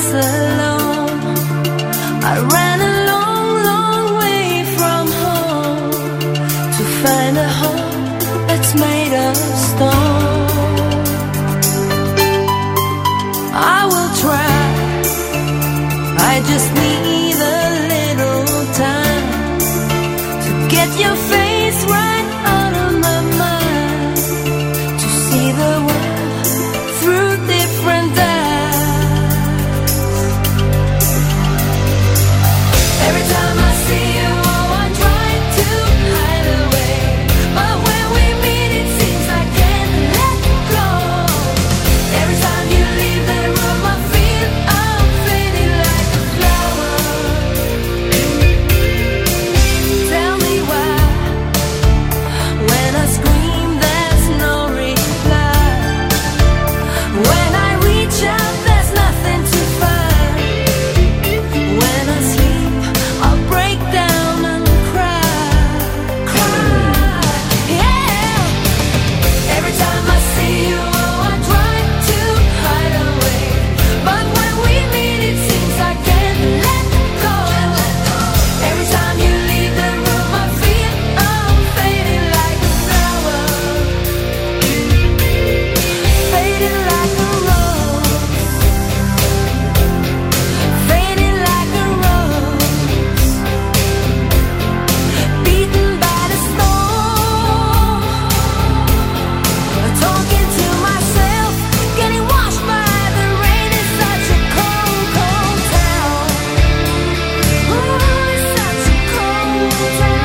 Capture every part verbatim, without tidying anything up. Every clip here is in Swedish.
nights alone. I ran a long, long way from home to find a home that's made of stone. I will try, I just need a little time to get your face right out of my mind, to see the world through different eyes. Every time I see you, oh, I try to hide away, but when we meet it seems I can't let go. Every time you leave the room I feel I'm fading like a flower. Tell me why, when I scream there's no reply, when I reach out there's nothing to find, when I sleep I'll break down and cry, cry, yeah. Every time I see you, oh, I try to hide away, but when we meet it seems I can't let go. Every time you leave the room I feel I'm fading like a flower, fading like a rose, fading like a rose, beaten by the storm, talking to myself, getting washed by the rain. It's such a cold, cold town. Ooh, it's such a cold town.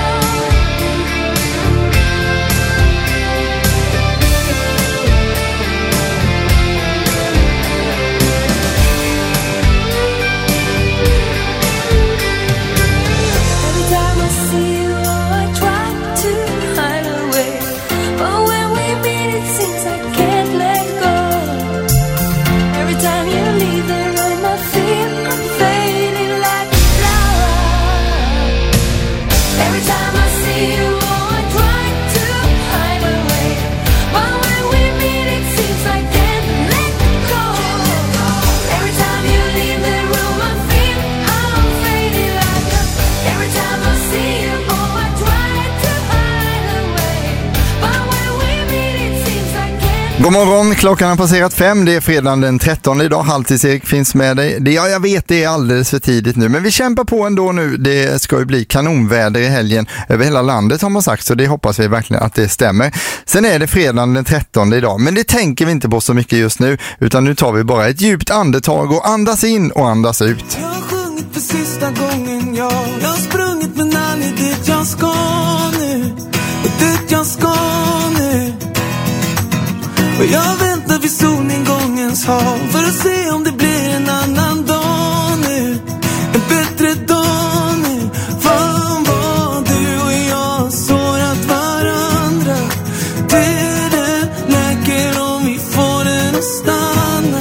Every time I see you, oh, I try to hide away, but when we meet it seems I can't let go. Every time you leave the room I feel I'm fading like a flower. Every time I see you, oh, I try to hide away, but when we meet it seems I can't let go. Every time you leave the room I feel I'm fading like a. Every time I see you, oh, I try to hide away, but when we meet it seems I can't. God morgon, klockan har passerat fem. Det är fredagen den trettonde idag. Halvtids-Erik finns med dig. Det, ja, jag vet, det är alldeles för tidigt nu. Men vi kämpar på ändå nu. Det ska ju bli kanonväder i helgen över hela landet har man sagt. Så det hoppas vi verkligen att det stämmer. Sen är det fredagen den trettonde idag. Men det tänker vi inte på så mycket just nu. Utan nu tar vi bara ett djupt andetag och andas in och andas ut. Jag har sjungit för sista gången, ja. Jag har sprungit men aldrig dit jag ska nu. Och dit jag ska nu. Och jag väntar vid solnedgångens hav för att se om det blir en annan dag nu. En bättre dag nu. Fan vad du och jag sårat varandra. Tiden läker om vi får den att stanna.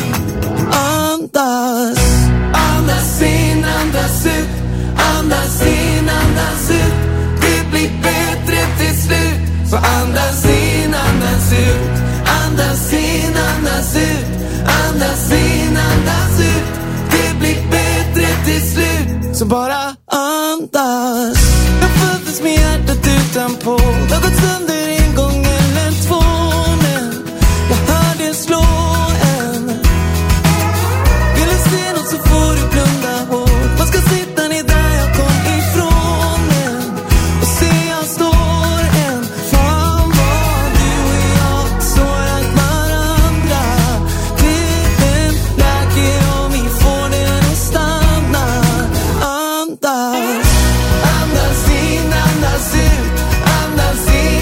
Andas. Andas in, andas ut. Andas in, andas ut. Det blir bättre till slut. Så andas in, andas ut. Andas in, andas ut. Andas in, andas ut. Det blir bättre till slut. Så bara andas. Jag föddes med hjärtat utanpå. Det har gått sönder en gång eller två. Men jag hör det slå en. Vill du se något så får du blunda hårt. Man ska sitta ner där jag kom ifrån. Men och se jag står en. Fan vad du och jag sårat varandra. Tiden läker om vi får den att stanna. Andas. Andas in, andas ut. Andas in,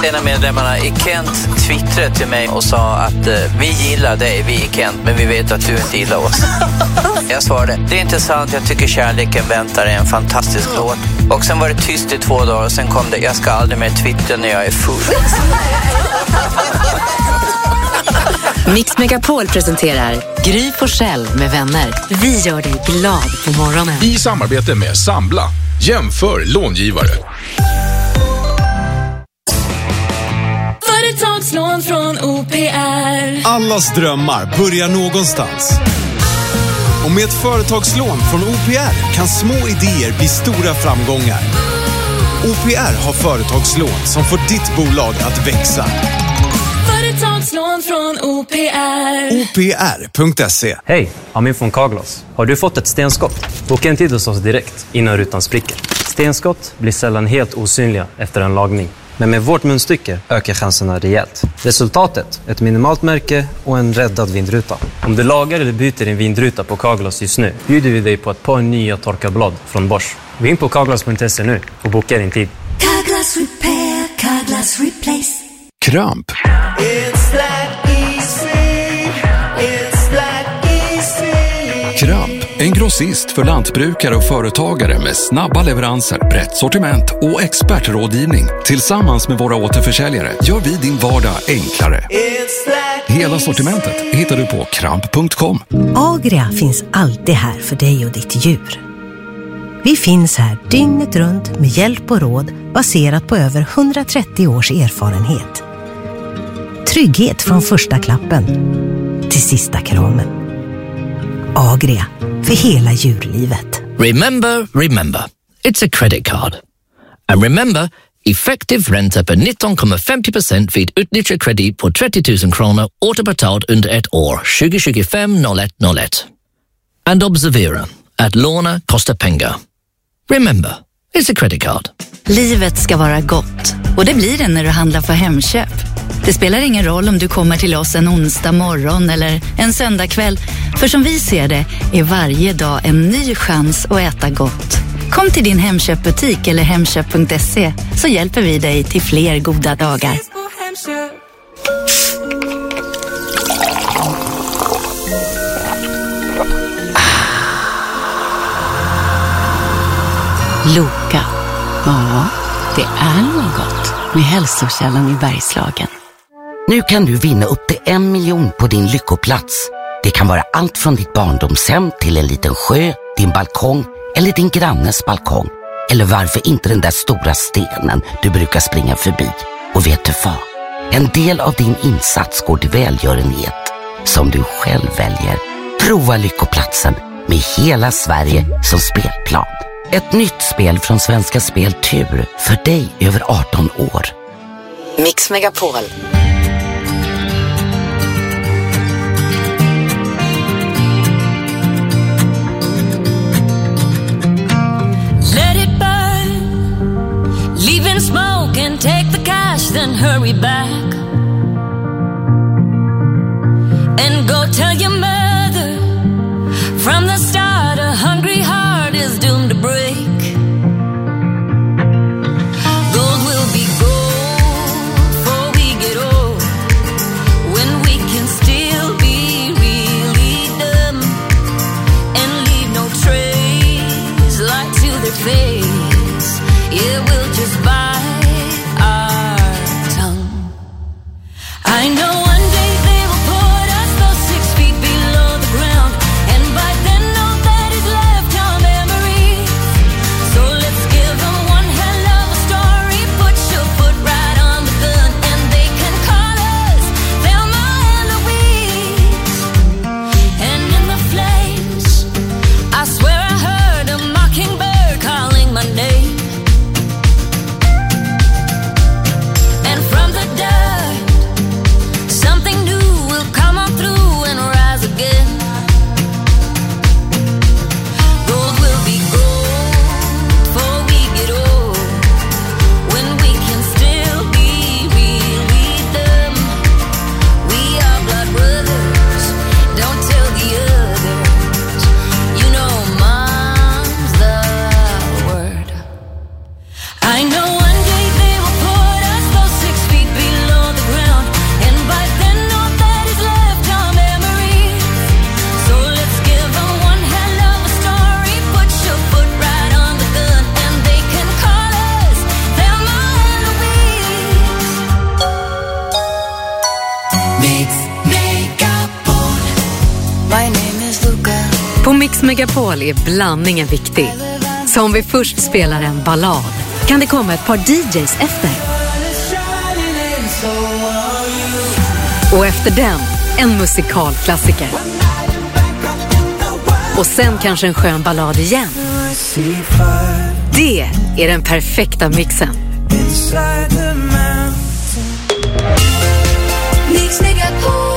En av medlemmarna i Kent twittrade till mig och sa att eh, vi gillar dig, vi i Kent, men vi vet att du inte gillar oss. Jag svarade, det är inte sant, jag tycker kärleken väntar är en fantastisk låt. Och sen var det tyst i två dagar och sen kom det, jag ska aldrig mer twittra när jag är full. Mix Megapol presenterar Gry Forssell med vänner. Vi gör dig glad på morgonen. I samarbete med Sambla. Jämför långivare. Företagslån från O P R. Allas drömmar börjar någonstans. Och med ett företagslån från O P R kan små idéer bli stora framgångar. O P R har företagslån som får ditt bolag att växa. Företagslån från O P R. O P R punkt se. Hej, Amin från Carglass. Har du fått ett stenskott? Boka en tid hos oss direkt innan rutan spricker. Stenskott blir sällan helt osynliga efter en lagning. Men med vårt munstycke ökar chanserna rejält. Resultatet, ett minimalt märke och en räddad vindruta. Om du lagar eller byter din vindruta på Carglass just nu bjuder vi dig på ett par nya torkarblad från Bosch. Vi är in på carglass punkt se nu och bokar din tid. Carglass Repair, Carglass Replace. Kramp. Kramp, en grossist för lantbrukare och företagare med snabba leveranser, brett sortiment och expertrådgivning. Tillsammans med våra återförsäljare gör vi din vardag enklare. Hela sortimentet hittar du på kramp punkt com. Agria finns alltid här för dig och ditt djur. Vi finns här dygnet runt med hjälp och råd baserat på över hundratrettio års erfarenhet. Trygghet från första klappen till sista kramen. Agria, för hela djurlivet. Remember, remember. It's a credit card. And remember, effektiv ränta på nitton komma femtio procent vid utnyttjad kredit på trettio tusen kronor återbetalt under ett år, tjugo tjugofem noll ett noll ett. And observera, att låna kostar pengar. Remember, it's a credit card. Livet ska vara gott. Och det blir det när du handlar för Hemköp. Det spelar ingen roll om du kommer till oss en onsdag morgon eller en söndag kväll. För som vi ser det är varje dag en ny chans att äta gott. Kom till din Hemköpbutik eller hemköp punkt se så hjälper vi dig till fler goda dagar. Loka. Ja, det är något med hälsokällan i Bergslagen. Nu kan du vinna upp till en miljon på din lyckoplats. Det kan vara allt från ditt barndomshem till en liten sjö, din balkong eller din grannes balkong. Eller varför inte den där stora stenen du brukar springa förbi. Och vet du vad? En del av din insats går till välgörenhet som du själv väljer. Prova lyckoplatsen med hela Sverige som spelplan. Ett nytt spel från Svenska Spel Tur för dig över arton år. Mix Megapol. Let it burn. Leave in smoke and take the cash, then hurry back. And go tell your mother from the start a hungry heart is doomed to break. Gold will be gold before we get old, when we can still be really dumb and leave no trace like to their face. Yeah, we'll just bite our tongue. I know one day they will put us those six feet below the ground, and by then nobody's left our memories. So let's give them one hell of a story. Put your foot right on the gun, and they can call us Thelma and Louise. And in the flames, I swear I heard a mockingbird calling my name. And from the dirt, something Megapol är blandningen viktig. Så om vi först spelar en ballad kan det komma ett par D Js efter. Och efter den, en musikalklassiker. Och sen kanske en skön ballad igen. Det är den perfekta mixen. Mix Megapol.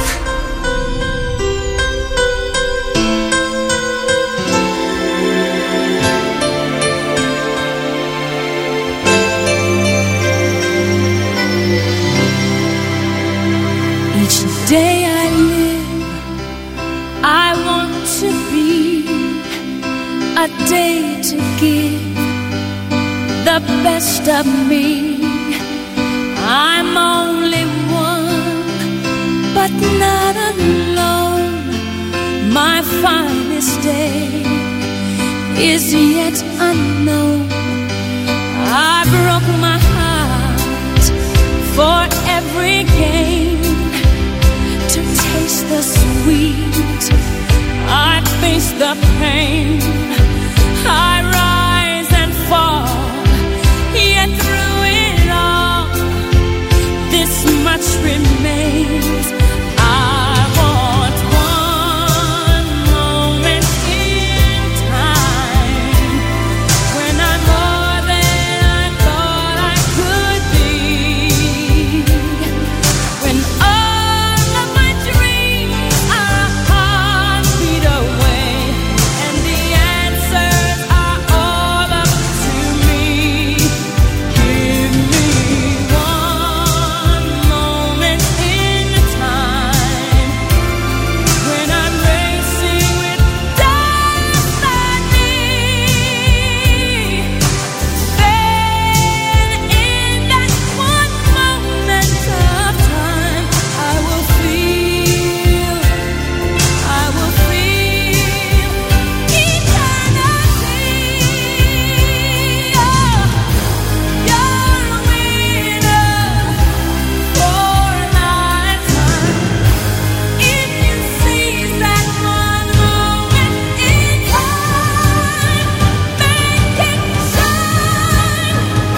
Each day I live, I want to be a day to give the best of me. I'm only one, but not alone. My finest day is yet unknown. I broke my heart for every gain. To taste the sweet, I face the pain. I rise and fall, yet through it all, this much remains. I want one moment in time when I'm more than I thought I could be. When all of my dreams are a heartbeat away, and the answers are all up to me. Give me one moment in time when I'm racing with destiny. Then in that one moment of time, I will feel, I will feel eternity. Oh, you're a winner for a lifetime. If you seize that one moment in time, make it shine.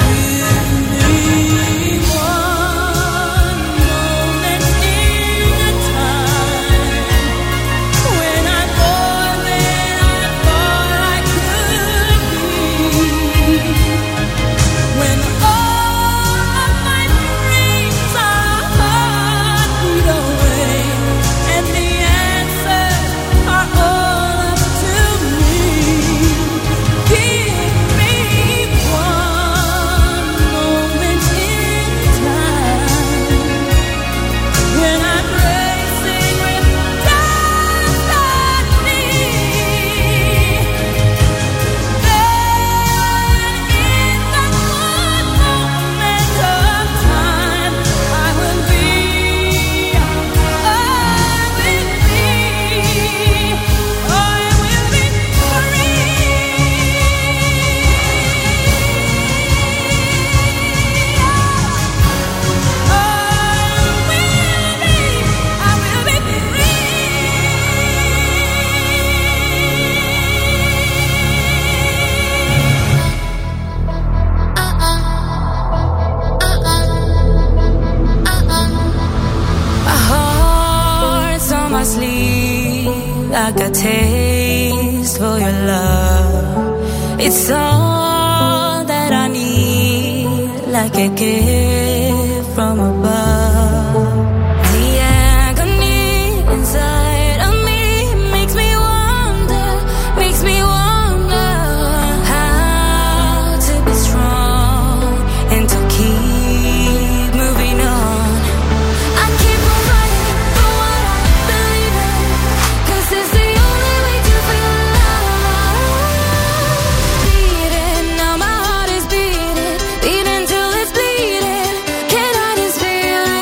Give me one moment in time when I'm more than I thought I could be. When all of my dreams are a heartbeat away, and the answers are all up to me. Give me one moment in time when I'm racing with destiny. Then in that one moment of time, I will be, I will be, I will be free. I will be, I will be My heart's on my sleeve. I got taste for your love. It's all that I need, like a gift from above. The agony inside of me makes me wonder, makes me wonder how to be strong and to keep moving on. I keep on fighting for what I believe in, 'cause it's the only way to feel love. Beating, now my heart is beating, beating till it's bleeding. Can I just feel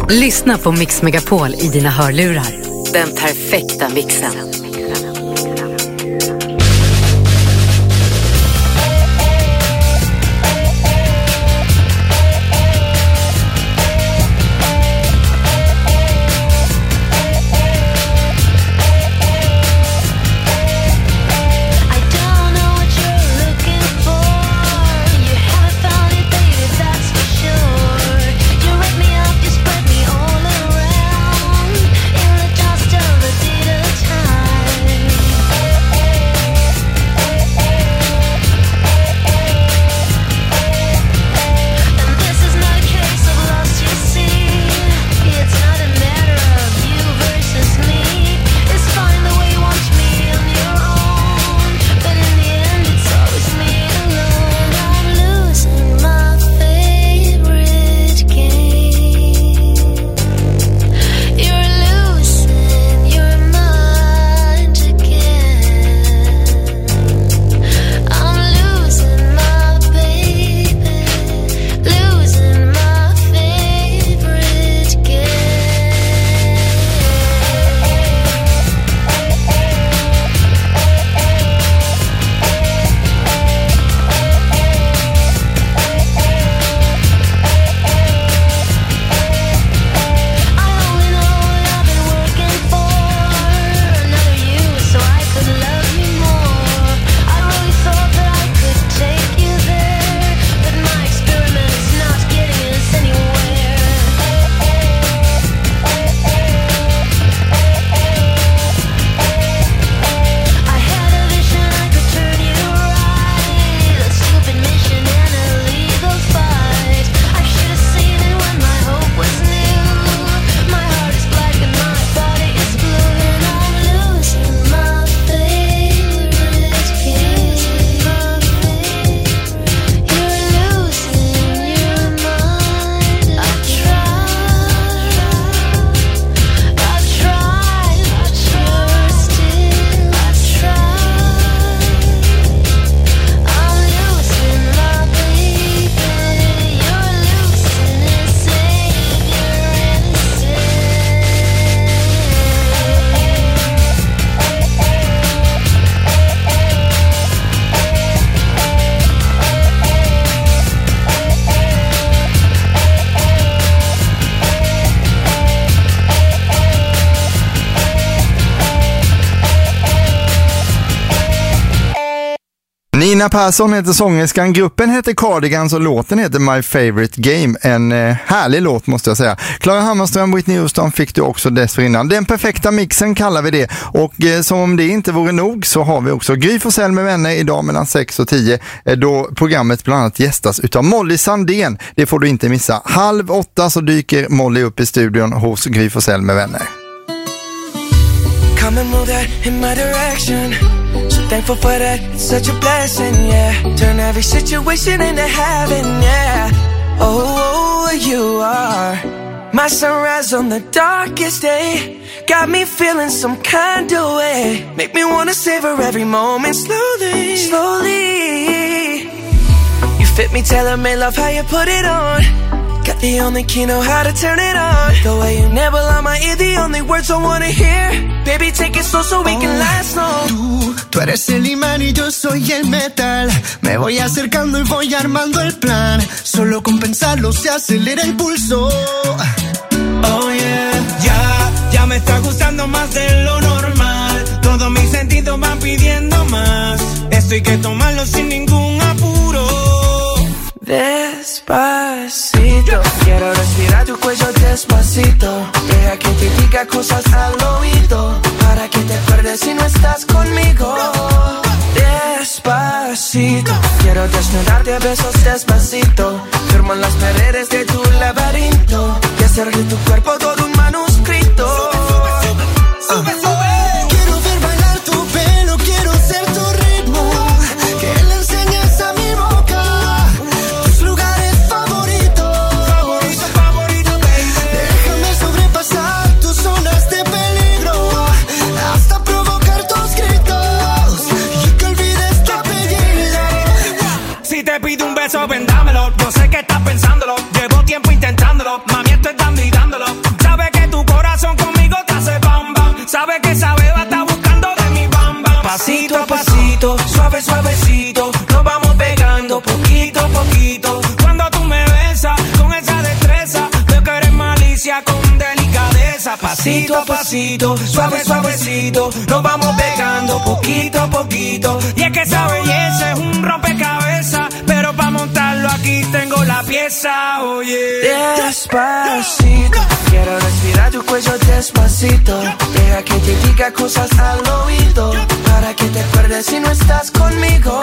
Lyssna på Mix Megapol i dina hörlurar. Den perfekta mixen. Nina Persson heter sångerskan, gruppen heter Cardigans och låten heter My Favorite Game. En eh, härlig låt måste jag säga. Clara Hammarström, Whitney Houston fick du också dessförinnan. Den perfekta mixen kallar vi det. Och eh, som om det inte vore nog så har vi också Gry Forssell med vänner idag mellan sex och tio. Eh, då programmet bland annat gästas utav Molly Sandén. Det får du inte missa. Halv åtta så dyker Molly upp i studion hos Gry Forssell med vänner. Come and move that in my direction. So thankful for that, it's such a blessing, yeah. Turn every situation into heaven, yeah. Oh, you are my sunrise on the darkest day. Got me feeling some kind of way. Make me wanna savor every moment slowly, slowly. You fit me, tailor-made, love how you put it on. Got the only key, know how to turn it on. The way you never on my ear, the only words I wanna hear. Baby, take it slow so we can last long. Tú, tú eres el imán y yo soy el metal. Me voy acercando y voy armando el plan. Solo con pensarlo se acelera el pulso. Oh yeah, ya, ya me está gustando más de lo normal. Todos mis sentidos van pidiendo más. Esto hay que tomarlo sin ningún apuro. Despacito, quiero respirar tu cuello despacito. Deja que te diga cosas al oído, para que te acuerdes si no estás conmigo. Despacito, quiero desnudarte a besos despacito. Firmo en las paredes de tu laberinto y hacer de tu cuerpo todo un manuscrito. Sube, sube, sube, sube. Quiero ver bailar tu pelo, quiero ser tu ritmo. Que le enseñes a mi boca tus lugares favoritos. Favorito, favorito, baby. Déjame sobrepasar tus zonas de peligro, hasta provocar tus gritos y que olvides tu apellido. Si te pido un beso, ven dámelo. Yo sé que estás pensándolo. Llevo tiempo intentándolo. Mami, estoy dando y dándolo. Pasito a pasito, suave suavecito, nos vamos pegando poquito a poquito. Y es que esa belleza es un rompecabezas, pero para montarlo aquí tengo la pieza, oye. Despacito, quiero respirar tu cuello despacito. Deja que te diga cosas al oído, para que te acuerdes si no estás conmigo.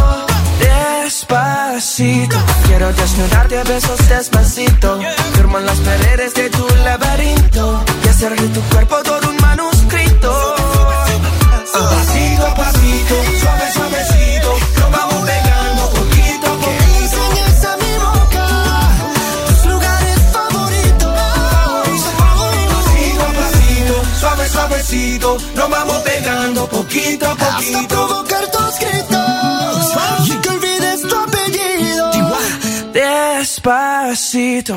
Despacito, quiero desnudarte a besos despacito. Firmo en las paredes de tu laberinto y hacer de tu cuerpo todo un manuscrito. Pasito a pasito, suave suavecito, nos vamos pegando poquito a poquito. Que enseñes a mi boca tus lugares favoritos. Pasito a pasito, suave suavecito, nos vamos pegando poquito a poquito. Hasta provocar tus gritos y que olvides tu apellido. Despacito.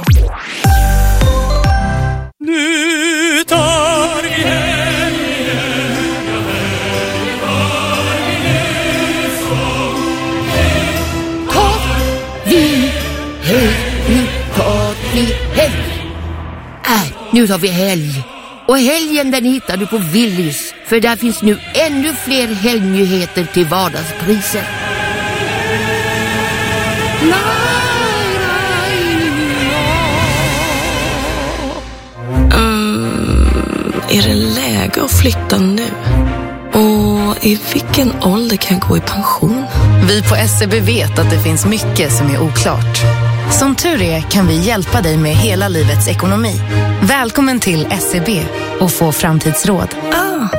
Nu har vi helg. Och helgen den hittar du på Willys. För där finns nu ännu fler helgnyheter till vardagspriser. Mm, är det läge att flytta nu? Och i vilken ålder kan jag gå i pension? Vi på S C B vet att det finns mycket som är oklart. Som tur är kan vi hjälpa dig med hela livets ekonomi. Välkommen till S C B och få framtidsråd. Ah.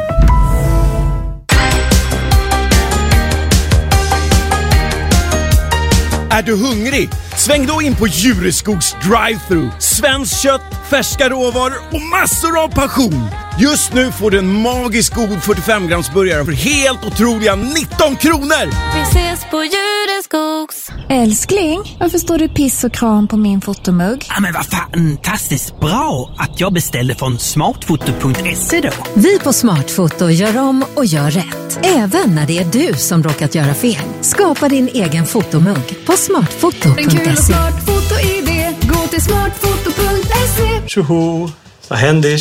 Är du hungrig? Sväng då in på Djureskogs drive-thru. Svenskt kött, färska råvaror och massor av passion. Just nu får du en magisk god fyrtiofem grams burgare för helt otroliga nitton kronor. Vi ses på Djureskogs. Älskling, varför står du piss och kram på min fotomugg? Ja, men vad fantastiskt bra att jag beställde från smartfoto punkt se då. Vi på Smartfoto gör om och gör rätt. Även när det är du som råkat göra fel. Skapa din egen fotomugg på smartfoto punkt se. En kul och smart foto-idé. Gå till smartfoto punkt se. Tjoho, vad händer?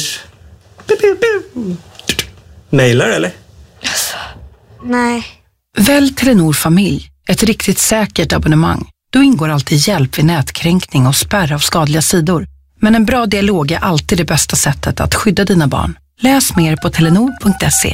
Mailar eller? Nej. Välj Telenor familj, ett riktigt säkert abonnemang. Då ingår alltid hjälp vid nätkränkning och spärr av skadliga sidor. Men en bra dialog är alltid det bästa sättet att skydda dina barn. Läs mer på telenor punkt se.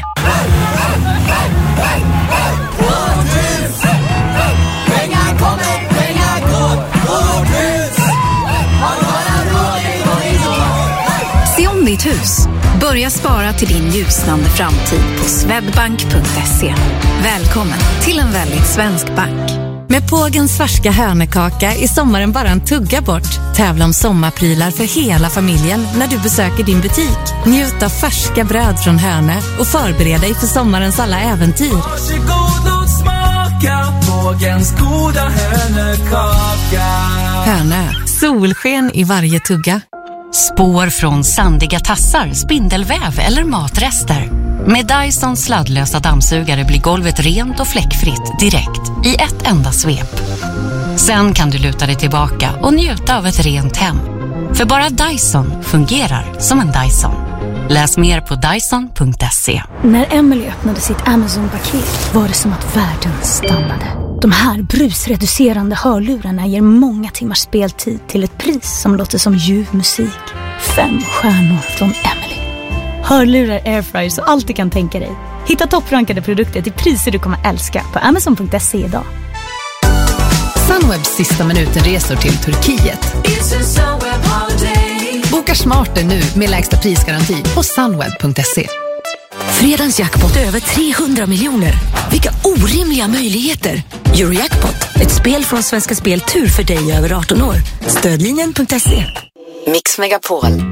Se om ditt hus. Börja spara till din ljusnande framtid på swedbank punkt se. Välkommen till en väldigt svensk bank. Med Pågens färska hönekaka är sommaren bara en tugga bort. Tävla om sommarprylar för hela familjen när du besöker din butik. Njut av färska bröd från Hönö och förbered dig för sommarens alla äventyr. Varsågod och smaka Pågens goda hönekaka. Hönö, solsken i varje tugga. Spår från sandiga tassar, spindelväv eller matrester. Med Dyson sladdlösa dammsugare blir golvet rent och fläckfritt direkt i ett enda svep. Sen kan du luta dig tillbaka och njuta av ett rent hem. För bara Dyson fungerar som en Dyson. Läs mer på dyson punkt se. När Emily öppnade sitt Amazon-paket var det som att världen stannade. De här brusreducerande hörlurarna ger många timmars speltid till ett pris som låter som ljuv musik. Fem stjärnor från Emily. Hörlurar, airfryers och allt du kan tänka dig. Hitta topprankade produkter till priser du kommer älska på amazon punkt se idag. Sunwebs sista minuten-resor till Turkiet. Boka smarter nu med lägsta prisgaranti på sunweb punkt se. Fredagens jackpot över trehundra miljoner. Vilka orimliga möjligheter. Eurojackpot, ett spel från Svenska Spel Tur för dig över arton år. Stödlinjen punkt se. Mix Megapol.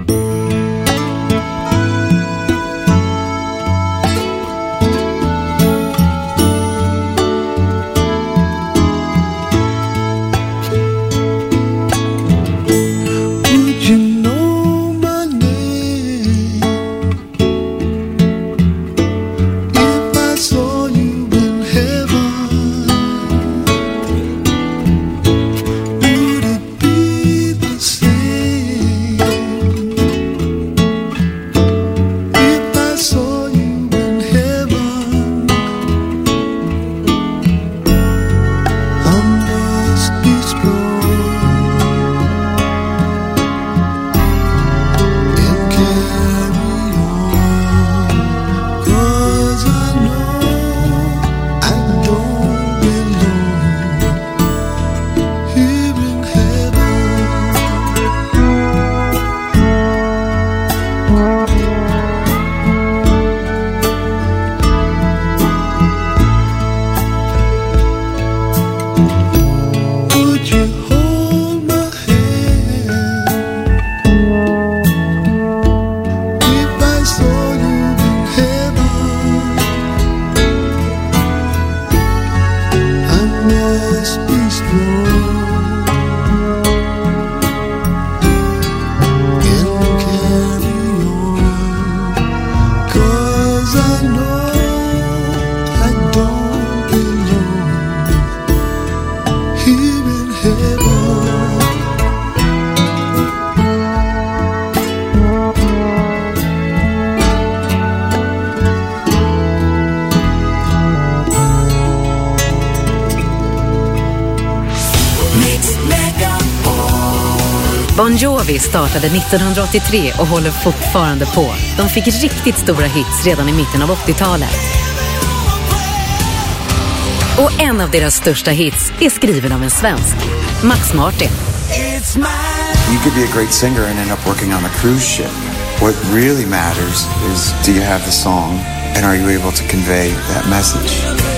Bon Jovi startade nittonhundraåttiotre och håller fortfarande på. De fick riktigt stora hits redan i mitten av åttiotalet. Och en av deras största hits är skriven av en svensk, Max Martin. You could be a great singer and end up working on a cruise ship. What really matters is, do you have the song and are you able to convey that message?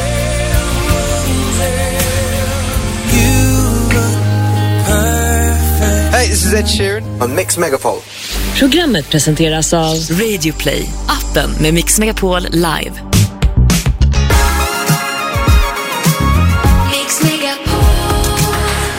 Hey, this is Ed Sheeran on Mix Megapol. Programmet presenteras av Radio Play, appen med Mix Megapol live. Mix Megapol.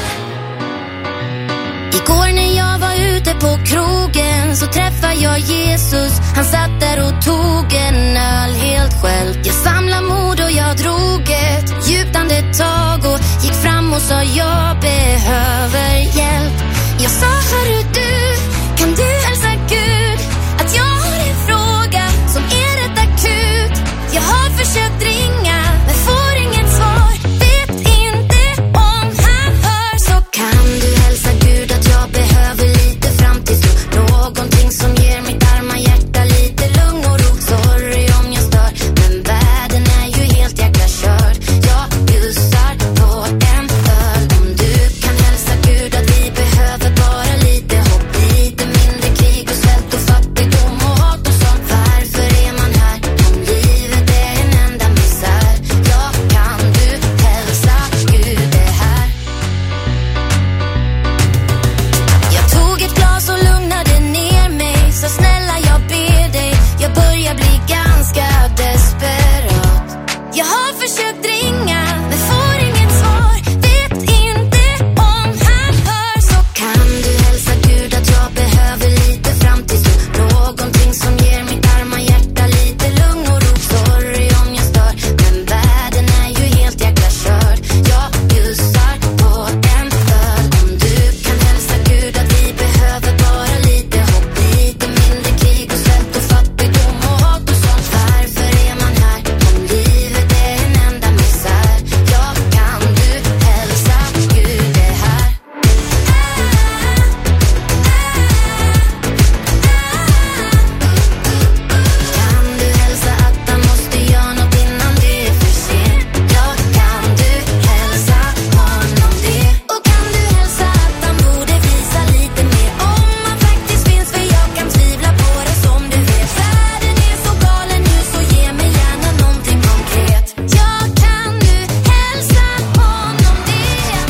Igår när jag var ute på krogen så träffade jag Jesus. Han satt där och tog en öl helt själv. Jag samlade mod och jag drog ett djupt andetag och gick fram och sa jag behöver hjälp. Jag sa hörru du, kan du hälsa Gud att jag har en fråga som är rätt akut. Jag har försökt ringa men får inget svar. Vet inte om han hör. Så kan du hälsa Gud att jag behöver lite framtidstro. Någonting som ger mitt arma hjärta lite lugn och ro. Sorry om jag stör men världen är ju helt jäkla körd. Jag bjussar på en öl. Om du kan hälsa Gud att vi behöver bara lite hopp, lite mindre krig och svält och fattigdom och hat och sånt. Varför är man här om livet är en enda misär? Ja, kan du hälsa Gud det här? Jag tog ett glas och lugnade ner mig. Så snälla jag ber dig, jag börjar bli ganska desperat. Jag har försökt ringa men får inget svar. Vet inte om han hör. Så kan du hälsa Gud att jag behöver lite framtidstro. Någonting som ger mitt arma hjärta lite lugn och ro. Sorry om jag stör men världen är ju helt jäkla körd. Jag bjussar på en öl. Om du kan hälsa Gud att vi behöver bara lite hopp, lite mindre krig och svält och fattigdom och hat och sånt. Varför är man här om livet är en enda misär? Ja, kan du hälsa Gud det här? Kan du hälsa att han måste göra något innan det är för sent? Ja, kan du hälsa honom det? Och kan du hälsa att han borde visa lite mer om han faktiskt finns? För jag kan tvivla på det som du vet. Världen är så galen nu så ge mig gärna någonting konkret. Ja, kan du hälsa honom det?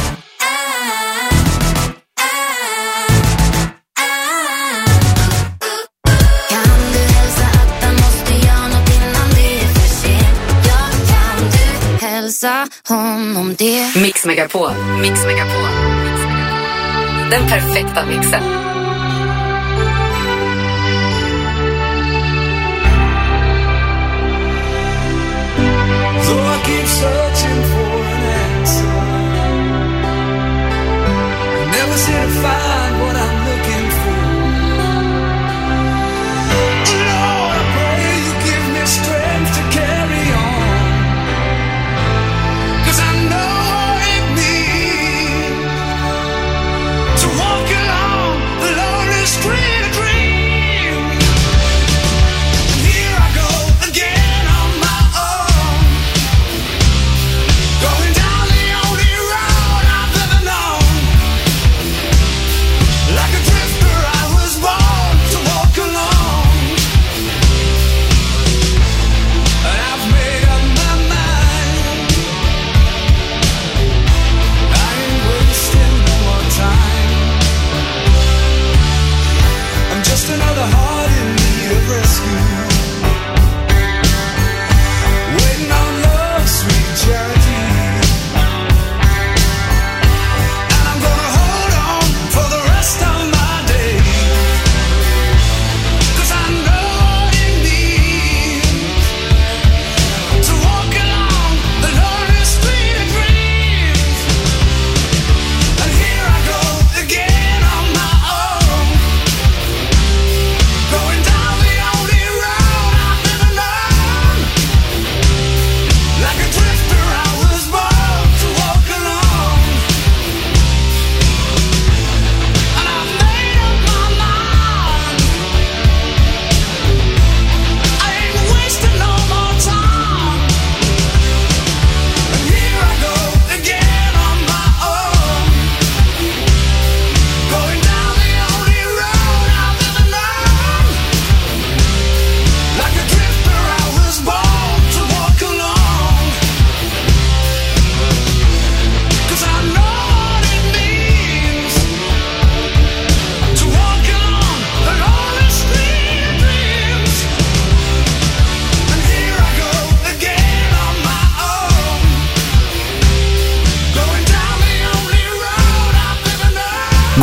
Kan du hälsa att han måste göra något innan det är för sent? Ja, kan du hälsa honom det? Mix Megapol. Mix Megapol. Den perfekta mixen. So I keep searching for an answer. Never seem to find what I'm looking for. Lord, I pray you give me strength to carry on. 'Cause I know it means to walk along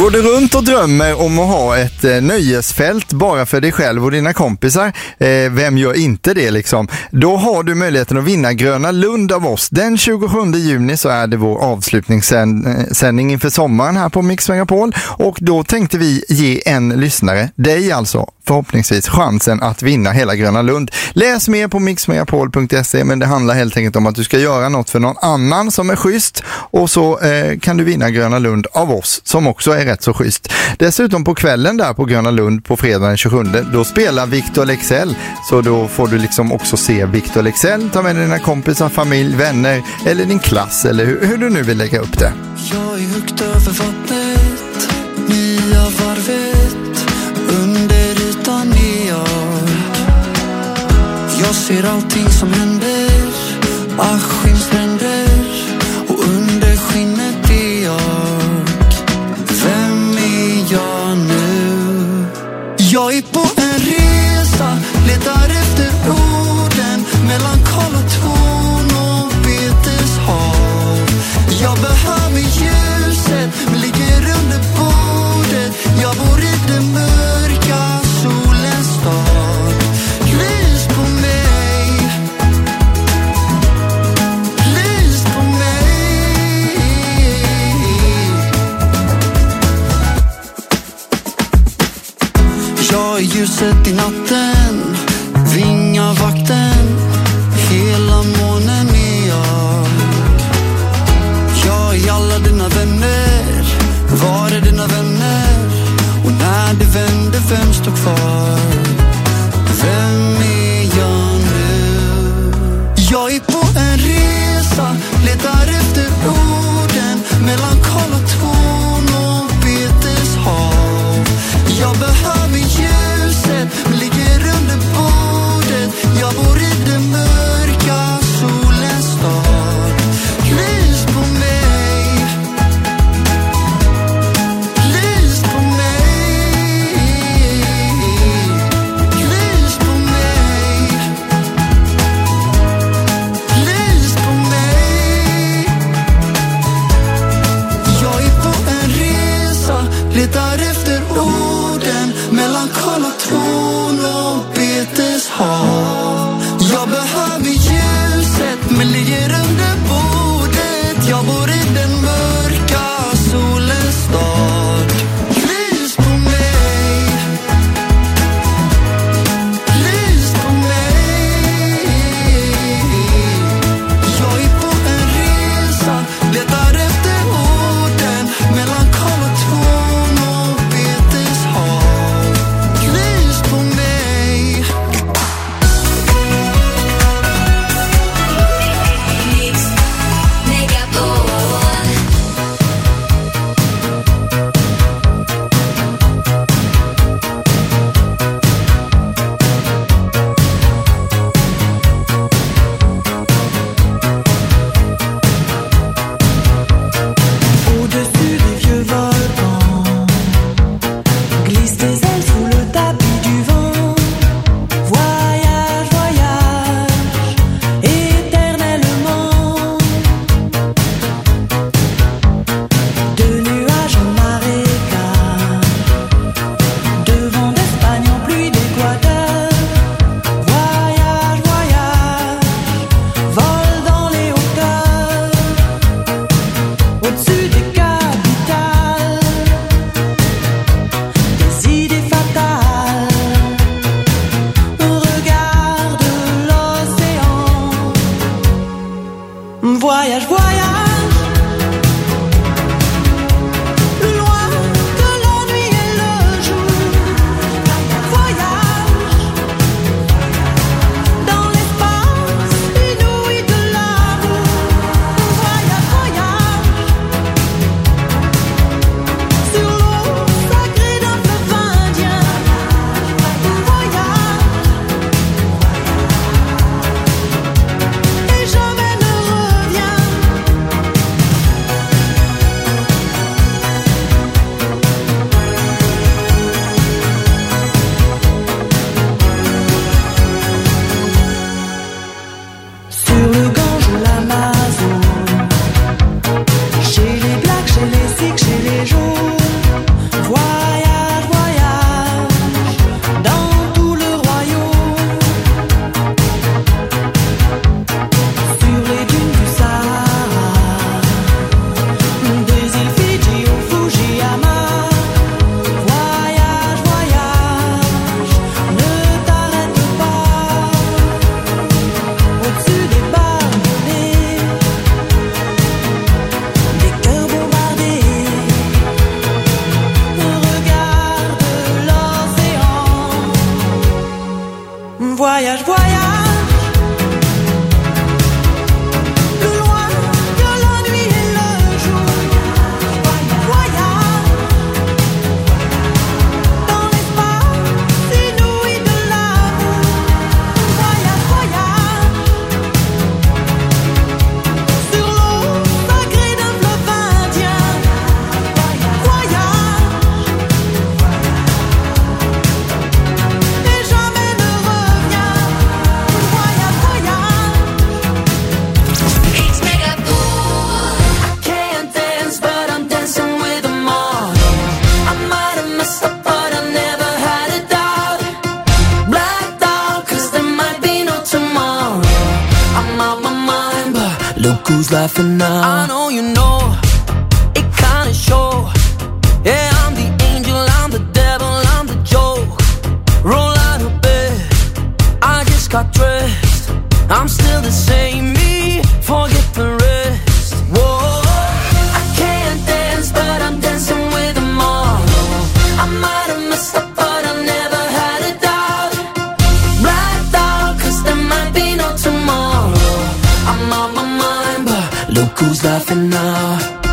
Går du runt och drömmer om att ha ett eh, nöjesfält bara för dig själv och dina kompisar, eh, vem gör inte det liksom? Då har du möjligheten att vinna Gröna Lund av oss. Den tjugosjunde juni så är det vår avslutningssändning inför sommaren här på Mix Megapol, och då tänkte vi ge en lyssnare, dig alltså, förhoppningsvis chansen att vinna hela Gröna Lund. Läs mer på mix megapol punkt se, men det handlar helt enkelt om att du ska göra något för någon annan som är schysst, och så eh, kan du vinna Gröna Lund av oss som också är rätt så schysst. Dessutom på kvällen där på Gröna Lund på fredag den tjugosjunde, då spelar Victor Leksell, så då får du liksom också se Victor Leksell. Ta med dina kompisar, familj, vänner eller din klass eller hur, hur du nu vill lägga upp det. Jag är högt över vattnet, nya varvet, under ytan är jag. Jag ser allting som händer, Askimsränder, och under skinnet är jag. Vem är jag nu? Jag är på en resa, letar efter orden mellan Karlatorn och Beteshav. Jag behöver ljuset, men ligger under bordet. Jag bor i den mörka solens stad. Lys på mig, lys på mig. Jag är ljuset i natten, vingavakten, hela månen är jag. Jag är alla dina vänner, var är dina vänner? Och när det vänder, vem står kvar? Vem är jag nu? Jag är på en resa, letar efter orden mellan Karlatorn och Beteshav. Jag behöver ljuset, men ligger under bordet. Jag bor i den mörka solens stad. Lys på mig, lys på mig, lys på mig, lys på mig. Jag är på en resa, letar efter orden mellan Karlatorn och Beteshav. Jag behöver ljuset, men ligger under bordet. Jag bor i den mörka solens stad. Lys på mig, lys på mig. Jag är på en resa, letar efter orden mellan Karlatorn och Beteshav. Lys på mig. Au-dessus des vieux volcans glissent tes ailes sous le tapis du vent. Voyage, voyage, éternellement. De nuages en marécage, de vent d'Espagne en pluie d'Équateur. Voyage, voyage, vole dans les hauteurs. Au-dessus des capitales, des idées fatales. Regarde l'océan. Voyage, voyage, loin de l'ennui et le jour. Voyage dans l'espace inouï de l'amour. Voyage, voyage sur l'eau sacrée d'un fleuve indien. Voyage et jamais ne reviens. voyage, voyage. Plus loin que la nuit et le jour. Voyage. Dans l'espace inouï de l'amour. Voyage, voyage. Sur l'eau sacrée d'un fleuve indien. Voyage. Et jamais ne revient. Voyage, voyage. It's mega cool. I can't dance, but I'm dancing with them all. I might have messed up, but I never had a doubt. Blacked out, cause there might be no tomorrow. I'm out my mind, but look who's laughing now. I know you know, it kinda show. Yeah, I'm the angel, I'm the devil, I'm the joke. Roll out of bed, I just got dressed. I'm still the same me, forget the rest. Whoa, I can't dance, but I'm dancing with them all. I might have messed up, but I never had a doubt. Blacked out, cause there might be no tomorrow. I'm out my mind, but look who's laughing now.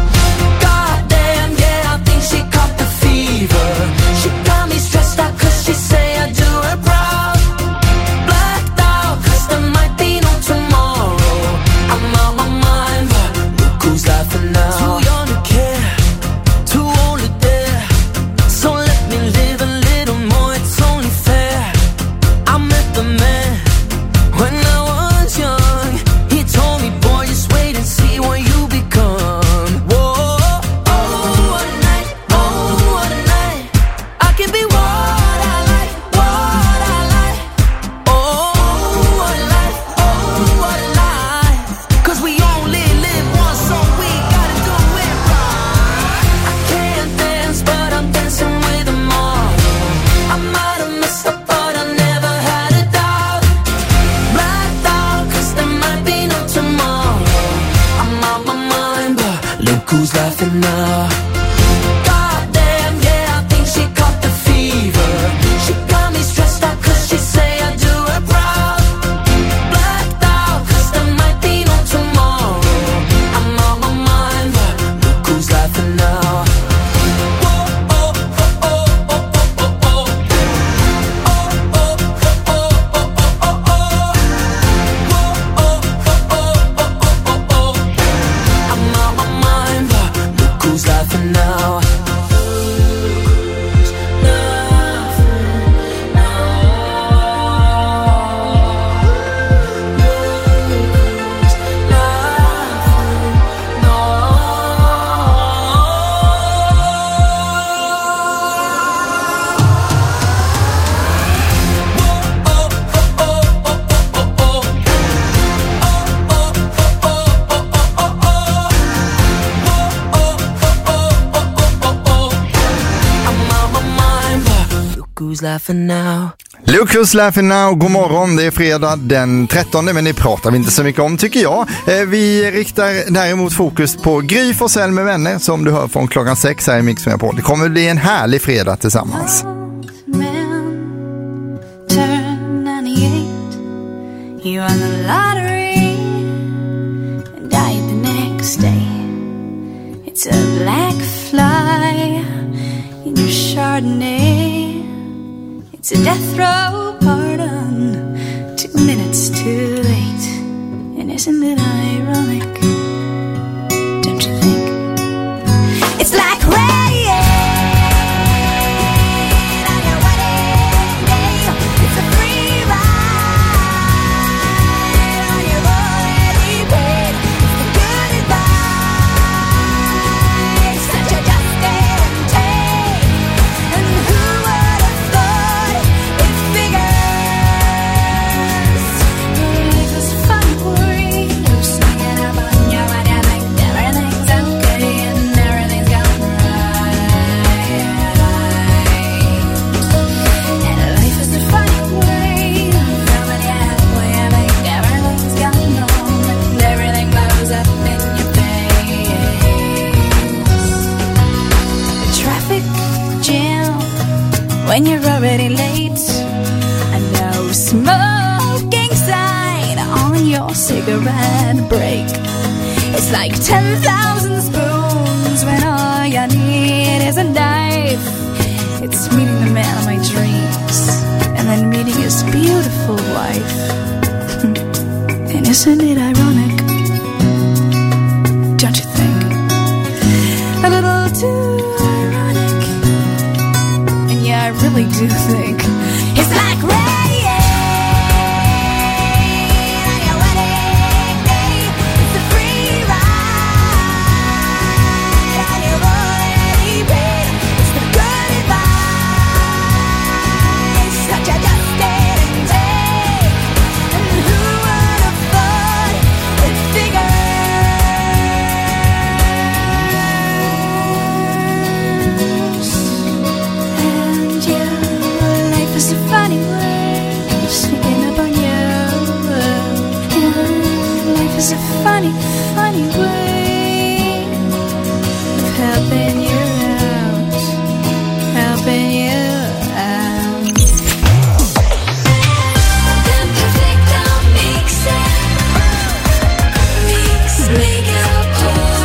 Goddamn, yeah, I think she caught the fever. She got me stressed out cause she say I do her proud. Blacked out cause there might be no tomorrow. I'm out my mind, but look who's laughing now. Too young to care, too old to dare. So let me live a little more, it's only fair. I met the man when I was young. He told me, boy, just wait and see what you become. Whoa, oh, what a night, oh, what a night. I can be what I like, what I like. Oh, what a life, oh, what a life. Cause we only live once, so we gotta do it right. I can't dance, but I'm dancing with them all. I might have messed up, but I never had a doubt. Blacked out, cause there might be no tomorrow. I'm out my mind, but look who's laughing now. Goddamn, yeah, I think she caught the fever. She got me stressed out cause she say I do her proud. Blacked out, cause there might be no tomorrow. I'm out my mind, but look who's laughing now. Whoa, oh, oh, oh, oh, oh, oh, oh. Oh, oh, oh, oh, oh, oh, oh, oh. Whoa, oh, oh, oh, oh, oh, oh, oh. I'm out my mind, but look who's laughing now. I'm out my mind, but look who's laughing now. Look who's laughing now, god morgon, det är fredag den trettonde, men det pratar vi inte så mycket om tycker jag. Eh, Vi riktar däremot fokus på Gry Forssell med vänner som du hör från klockan sex här i Mix Megapol. Det kommer bli en härlig fredag tillsammans. Turn ninety-eight. You won the lottery and died the next day. It's a black fly in your Chardonnay. It's a death row pardon, two minutes too late. And isn't it ironic? Don't you think? It's like rain on your wedding day. It's a free ride on your already paid. It's the good advice that you just didn't take. And who would have thought it figures? Life is fun for you. Swinging up on your body like everything's okay and everything's gone right. And life is a funny way. Nobody halfway, I think everything's gone wrong and everything blows up in your face. A traffic jam when you're already late. I know smoke cigarette break. It's like ten thousand spoons when all you need is a knife. It's meeting the man of my dreams and then meeting his beautiful wife. And isn't it ironic? Don't you think? A little too ironic. And yeah, I really do think it's like rain. It's a funny, funny way of helping you out, helping you out. Den perfekta mixen, Mix Megapol.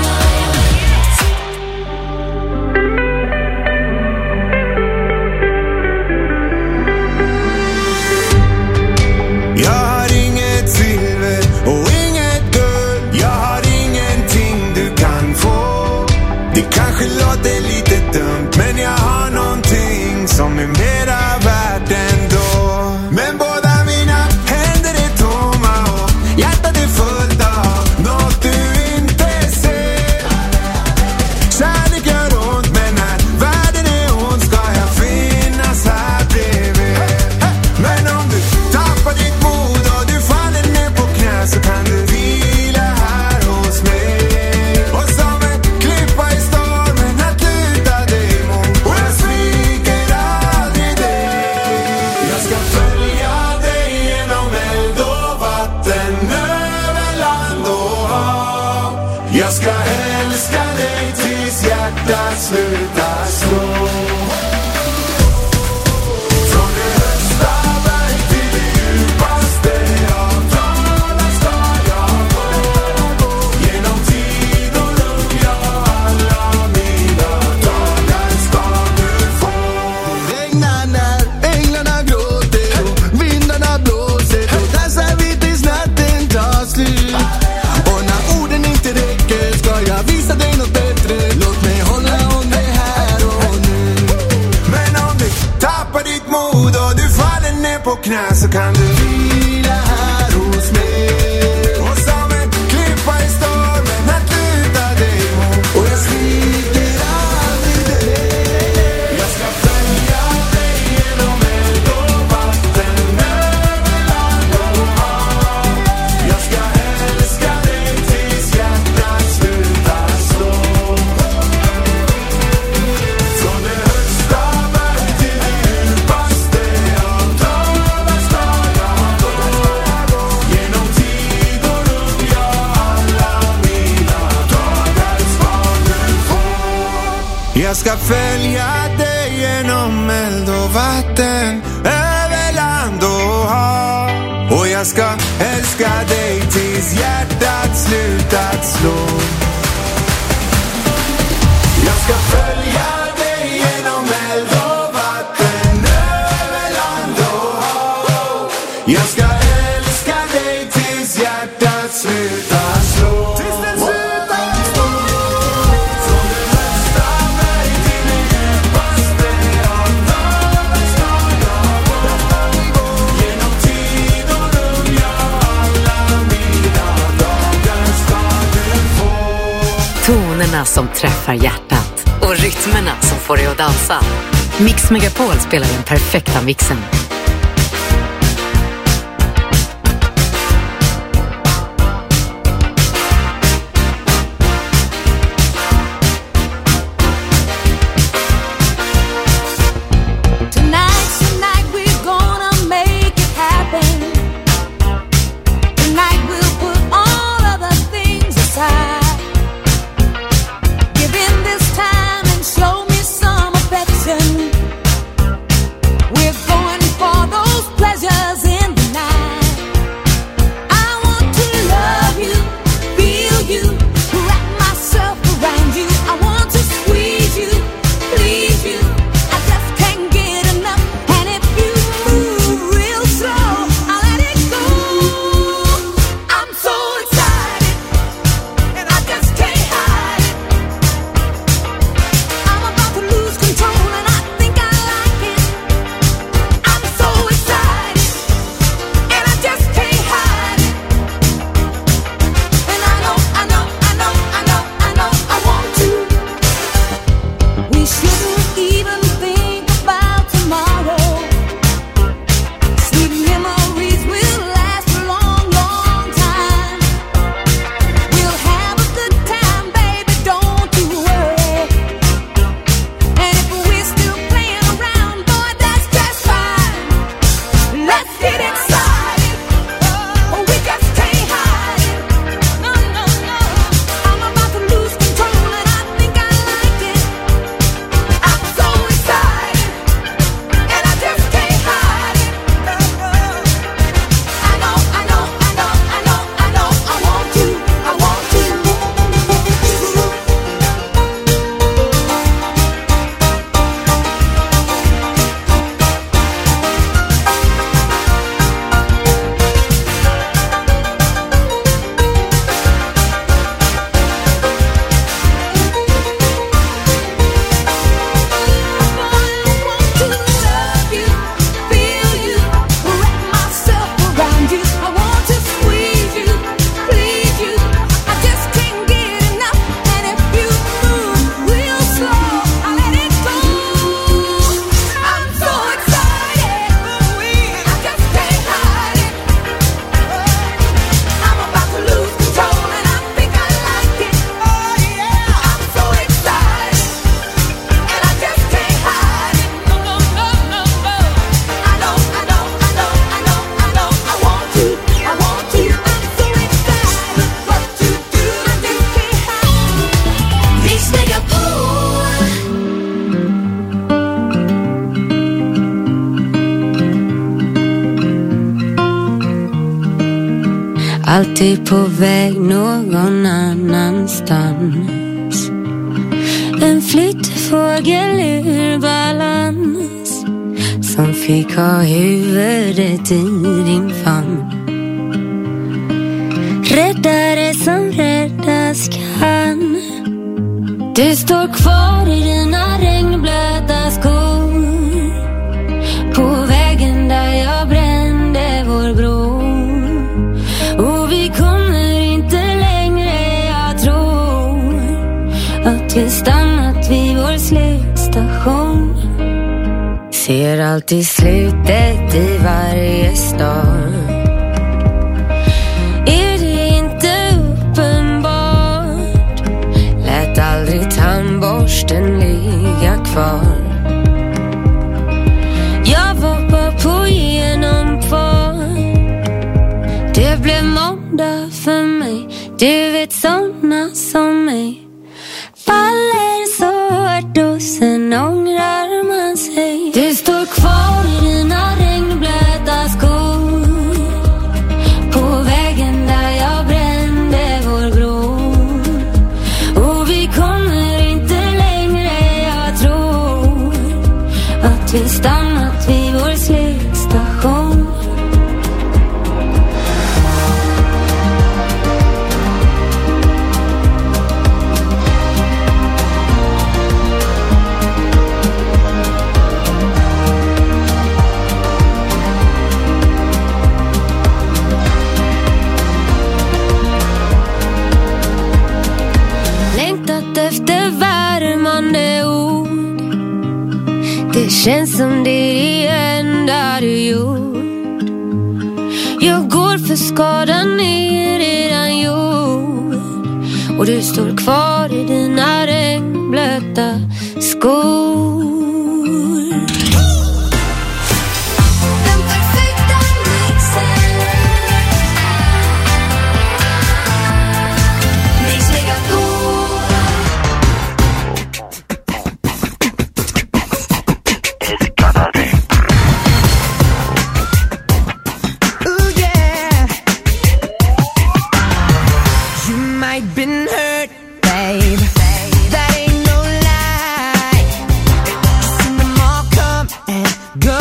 Jag har inget silver och kanske låter lite dumt, men jag har någonting som är mera värt ändå. Men båda mina händer är tomma och hjärtat är fullt av något du inte ser. Kärlek gör ont, men när världen är ond ska jag finnas här bredvid. Men om du tappar ditt mod och du faller ner på knä så kan du vila här hos mig. Och som en klippa i stormen att luta dig mot. Och jag sviker aldrig dig. Jag ska följa dig genom eld och vatten, över land och hav. Jag ska älska dig tills hjärtat slutar slå. Från det högsta berg till det djupaste av dalar ska jag gå. Genom tid och rum, ja, alla mina dagar ska du få. Det regnar när änglarna gråter och vindarna blåser. Då dansar vi tills natten tar slut. Och när orden inte räcker ska jag visa dig något bättre. Låt mig hålla om dig här och nu. Men om du tappar ditt mod och du faller ner på knä så kan du vila här hos mig. Och som en klippa i stormen att luta dig mot. Och jag sviker aldrig dig. Jag ska följa dig genom eld och vatten, över land och hav. Jag ska älska dig tills hjärtat slutar slå. Från det högsta berg till det djupaste av dalar ska jag gå. Genom tid och rum, ja, alla mina dagar ska du få. Jag ska följa dig genom eld och vatten, över land och hav. Och jag ska älska dig tills hjärtat slutat slå. Jag ska följa dig genom eld och vatten, över land och hav. Jag ska älska dig tills hjärtat slutar slå. Tills den slutar slå. Från det högsta berg till det djupaste av dalar ska jag gå. Genom tid och rum, ja, alla mina dagar ska du få. Tonerna som träffar hjärtat och rytmerna som får dig att dansa. Mix Megapol spelar den perfekta mixen. Tonight, tonight we're gonna make it happen. Tonight we'll put all other things aside. Give in this time and show me some affection. We're going for alltid på väg någon annanstans. En flyttfågel ur balans som fick ha huvudet i din famn. Räddare som räddas kan. Du står kvar i dina regnblöta skor på vägen där jag brände vår bro. Och vi kommer inte längre, jag tror att vi stannat vid vår slutstation. Ser alltid slutet i varje stad. Är det inte uppenbart? Lät aldrig tandborsten ligga kvar. Jag var bara på genomfart. Det blev måndag för mig. Du vet såna som mig faller så hårt och sen ångrar man sig. Du står kvar i dina regnblöta skor på vägen där jag brände vår bro. Och vi kommer inte längre, jag tror att vi stannat vid vår slutstation. Efter värmande ord. Det känns som det är det enda du gjort. Jag går för skadan är redan gjord. Och du står kvar i dina regnblöta skor. Been hurt, babe. That ain't no lie. Seen them all come and go.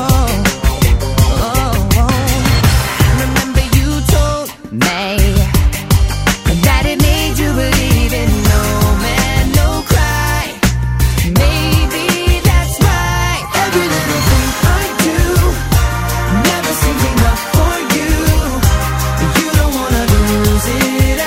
Oh, oh. I remember you told me that it made you believe in no man, no cry. Maybe that's right. Every little thing I do never seems enough for you. You don't wanna lose it.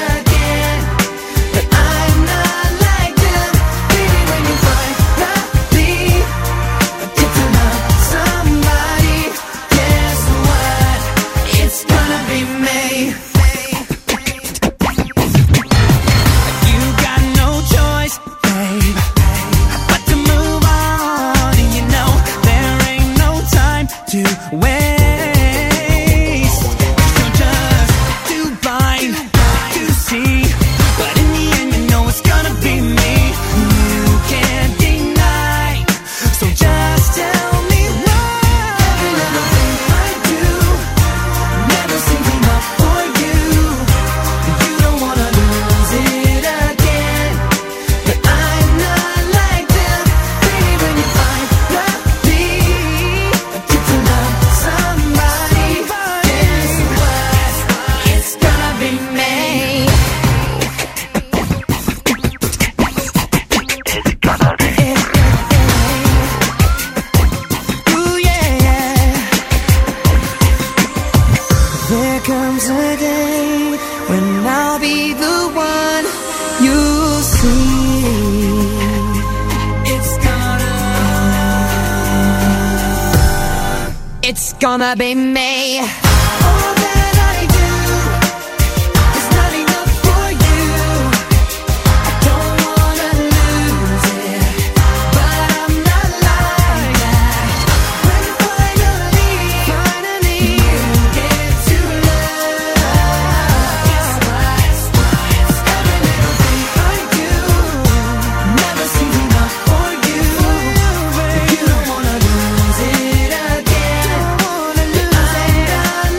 It's gonna be me. All that I do is not enough for you. I don't wanna lose it, but I'm not like that. When finally, finally you get to love, guess what? Every little thing I do never seems enough for you. You don't wanna lose it again. I'm not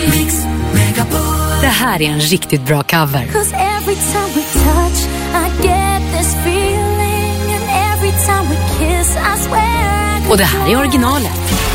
Mix Megapol. Det här är en riktigt bra cover. 'Cause every time we touch, I get this feeling, and every time we kiss, I swear I Och det här är originalet.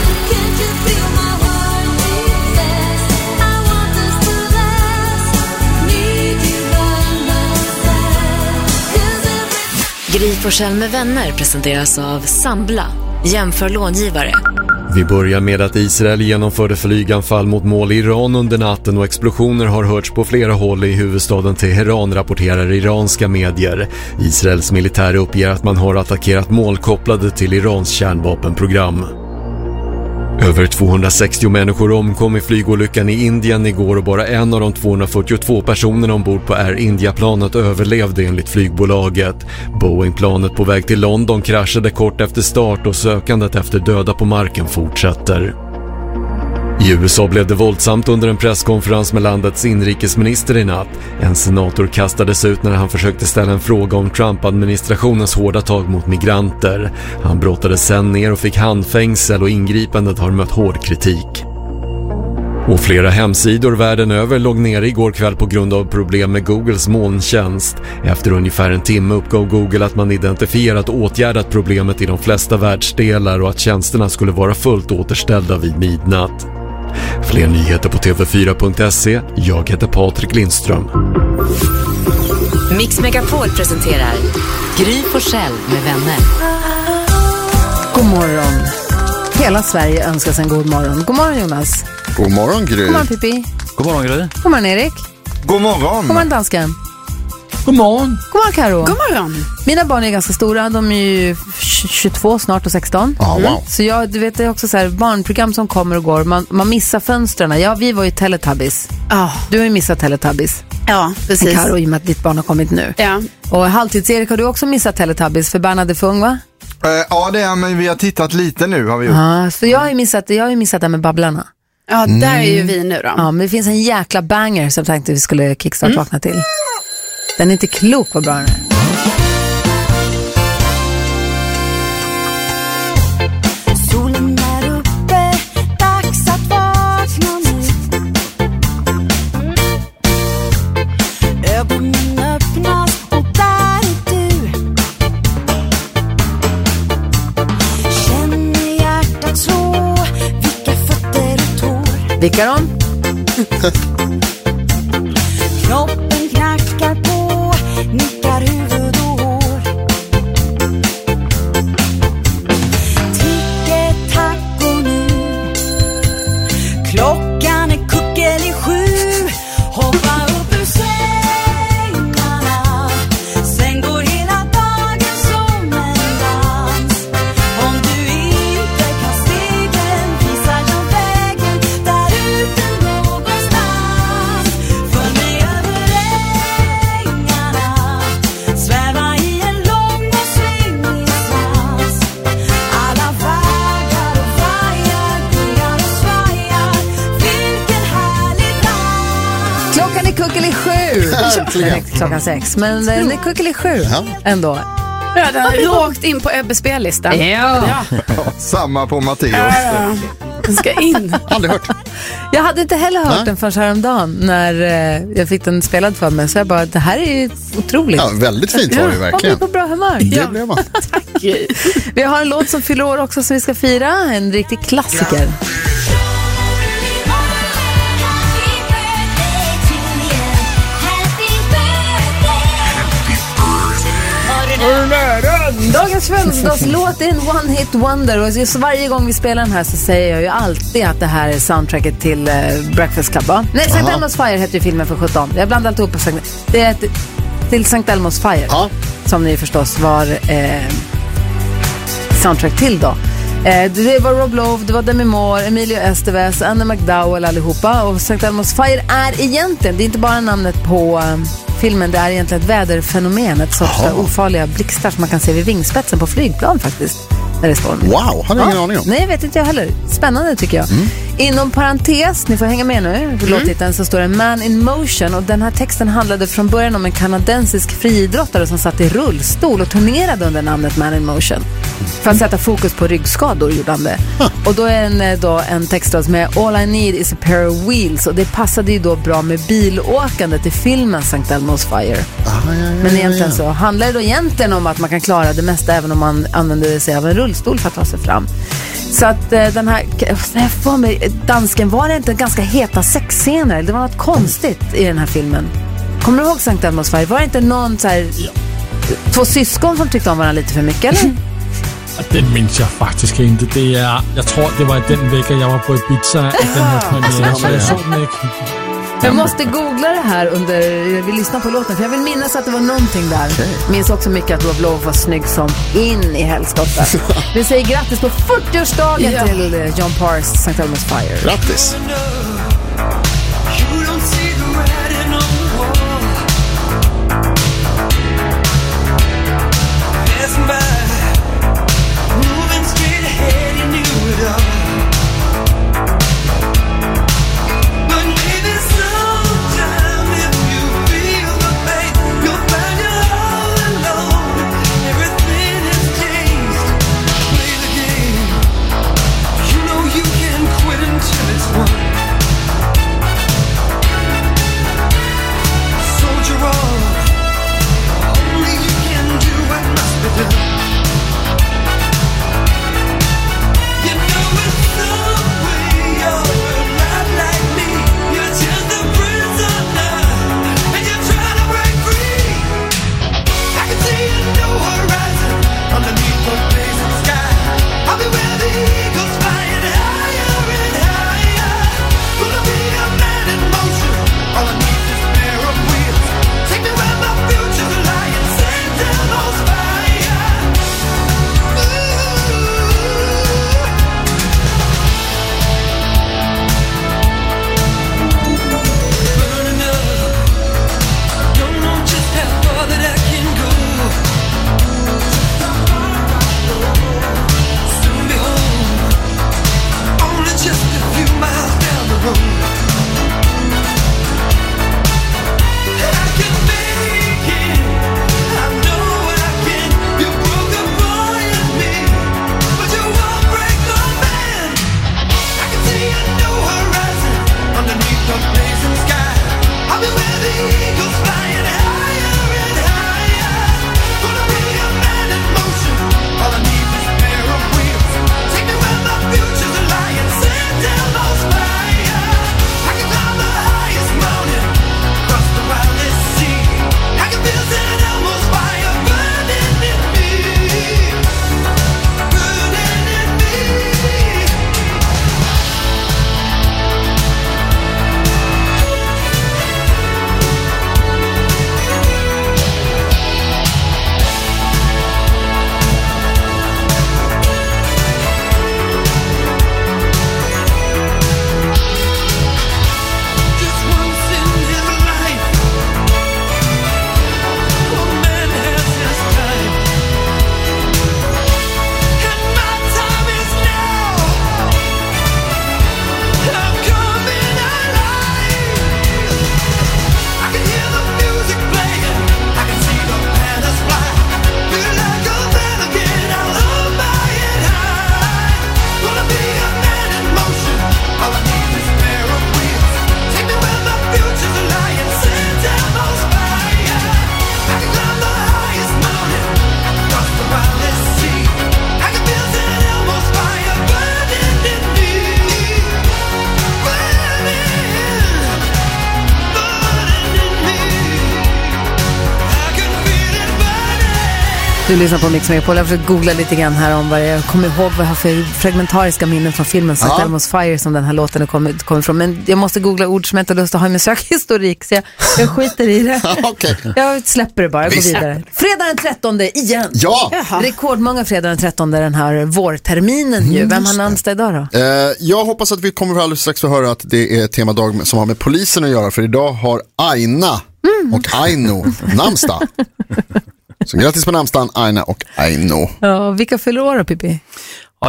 Gry Forssell med vänner presenteras av Sambla. Jämför långivare. Vi börjar med att Israel genomförde flyganfall mot mål i Iran under natten och explosioner har hörts på flera håll i huvudstaden Teheran, rapporterar iranska medier. Israels militär uppger att man har attackerat mål kopplade till Irans kärnvapenprogram. Över tvåhundrasextio människor omkom i flygolyckan i Indien igår och bara en av de tvåhundrafyrtiotvå personerna ombord på Air India-planet överlevde enligt flygbolaget. Boeing-planet på väg till London kraschade kort efter start och sökandet efter döda på marken fortsätter. I U S A blev det våldsamt under en presskonferens med landets inrikesminister i natt. En senator kastades ut när han försökte ställa en fråga om Trump-administrationens hårda tag mot migranter. Han brottades sen ner och fick handfängsel och ingripandet har mött hård kritik. Och flera hemsidor världen över låg ner igår kväll på grund av problem med Googles molntjänst. Efter ungefär en timme uppgav Google att man identifierat och åtgärdat problemet i de flesta världsdelar och att tjänsterna skulle vara fullt återställda vid midnatt. Fler nyheter på T V fyra punkt se. Jag heter Patrik Lindström. Mix Megapol presenterar Gry Forssell med vänner. God morgon. Hela Sverige önskas en god morgon. God morgon Jonas. God morgon Gry. God morgon Pippi. God morgon Gry. God morgon Erik. God morgon. God morgon dansken. God morgon. God morgon Karo. God morgon. Mina barn är ganska stora, de är ju tjugotvå snart och sexton. Oh, wow. Mm. Så jag, du vet, det är också så här barnprogram som kommer och går. Man, man missar fönstren. Ja, vi var ju Teletubbies. Oh. Du har ju missat Teletubbies. Ja, precis. Karo, i och med att ditt barn har kommit nu. Ja. Och halvtids-Erik, har du också missat Teletubbies för Bernhard är för ung, va? Uh, ja, det är, men vi har tittat lite nu har vi gjort. Ja, så jag har ju missat, jag har ju missat det med Babblarna. Ja, där är ju vi nu då. Ja, men det finns en jäkla banger som jag tänkte vi skulle kickstart mm. vakna till. Den är inte klok vad bra den är. Solen är uppe, dags att vakna nu. Ögonen öppnas och där är du. Känner hjärtat slå, vilka fötter och tår. Vilka de? Kroppen knackar på, nickar huvud och hår. Ticket tackor nu. Klockan är kuckel i sju. Hoppa upp ur sängarna. Sen går hela dagen som en dans. Om du inte kan stegen visar jag vägen där ute någonstans. Följ mig över ängarna. Sväva i en lång och svängig svans. Alla vägar och vajar, gungar och svajar. Vilken härlig dans. Klockan är kuckel i sju. Den är klockan sex, men den är kuckel i sju ändå. Ja, den är rakt in på Ebbes spellistan. Ja. Ja. Samma på Matteus. Ja, den ska in. Aldrig hört. Jag hade inte heller hört Nej. den förrän häromdagen när eh, jag fick den spelad för mig. Så jag bara, det här är ju otroligt. Ja, väldigt fint var det verkligen. Man blir på bra humör. Det blev man. Tack. Vi har en låt som fyller år också som vi ska fira. En riktig klassiker. Dagens födelsedagslåt är en one hit wonder och just varje gång vi spelar den här så säger jag ju alltid att det här är soundtracket till uh, Breakfast Club, va? Nej, Sankt Elmo's Fire heter ju filmen för sjutton. Jag blandar alltid ihop Sankt... Det är till Sankt Elmo's Fire, ja. Som ni förstås var eh, soundtrack till då. Eh, det var Rob Lowe, det var Demi Moore, Emilio Estevez, Anna McDowell allihopa. Och Sankt Elmo's Fire är egentligen, det är inte bara namnet på um, filmen, det är egentligen ett väderfenomen, ett sorts där ofarliga blixtar som man kan se vid vingspetsen på flygplan faktiskt. Där det står. Wow, hade ingen ja. aning om. Nej, jag vet inte jag heller. Spännande tycker jag. Mm. Inom parentes, ni får hänga med nu, för låttiteln så står det Man in Motion, och den här texten handlade från början om en kanadensisk friidrottare som satt i rullstol och turnerade under namnet Man in Motion. För att sätta fokus på ryggskador gjorde han det. Och då är en, då en text som är All I need is a pair of wheels, och det passade ju då bra med bilåkandet i filmen Sankt Elmo's Fire. Ah, ja, ja, Men egentligen ja. så handlar det då egentligen om att man kan klara det mesta även om man använder sig av en rullstol för att ta sig fram. Så att eh, den här, jag får mig, dansken, var det inte ganska heta sexscener? Det var något konstigt i den här filmen. Kommer du ihåg Sankt Elmo's Fire? Var det inte någon så här, två syskon som tyckte om varandra lite för mycket, eller? Det minns jag faktiskt inte. Det är, jag tror det var den veckan jag var på Ibiza i den här premiären, så jag såg den inte. Jag måste googla det här under vi lyssnar på låten, för jag vill minnas att det var någonting där. Okay. Minns också mycket att Love Love var snygg som in i helskotta. Vi säger grattis på fyrtioårsdagen ja. till John Parrs Sankt Elmo's Fire. Grattis! Du lyssnar på Mix Megapol. Jag har försökt googla lite grann här om vad jag kommer ihåg vad jag har för fragmentariska minnen från filmen Sankt Ja. Elmo's Fire som den här låten kommer kom ifrån. Men jag måste googla ord som jag inte har lust att ha i min sökhistorik, så jag, jag skiter i det. Okay. Jag släpper det bara, jag går Visst. vidare. Fredag den trettonde igen. Ja. Rekordmånga fredag den trettonde den här vårterminen ju. Vem har namnsdag idag då? Eh, jag hoppas att vi kommer alldeles strax få höra att det är temadag som har med polisen att göra, för idag har Aina Mm. och Aino namnsdag. Så grattis på namnsdagen Aina och Aino. Ja, vilka fyller år då, Pippi?